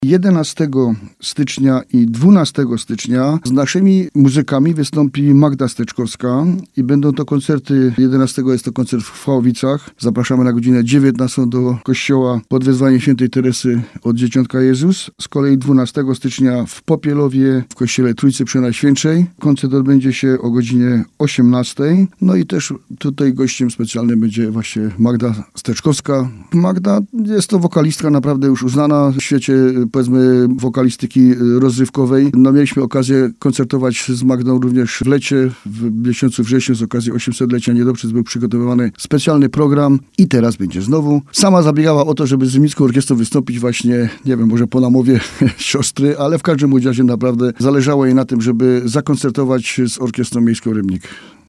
11 stycznia i 12 stycznia z naszymi muzykami wystąpi Magda Steczkowska i będą to koncerty. 11 jest to koncert w Chwałowicach. Zapraszamy na godzinę 19 do kościoła pod wezwaniem świętej Teresy od Dzieciątka Jezus. Z kolei 12 stycznia w Popielowie w kościele Trójcy Przenajświętszej. Koncert odbędzie się o godzinie 18. No i też tutaj gościem specjalnym będzie właśnie Magda Steczkowska. Magda jest to wokalistka naprawdę już uznana w świecie, powiedzmy, wokalistyki rozrywkowej. No, mieliśmy okazję koncertować z Magdą również w lecie, w miesiącu wrześniu z okazji 800-lecia Niedoprzez był przygotowywany specjalny program i teraz będzie znowu. Sama zabiegała o to, żeby z Rybnicką Orkiestrą wystąpić właśnie, nie wiem, może po namowie siostry, ale w każdym razie naprawdę zależało jej na tym, żeby zakoncertować z Orkiestrą Miejską Rybnik.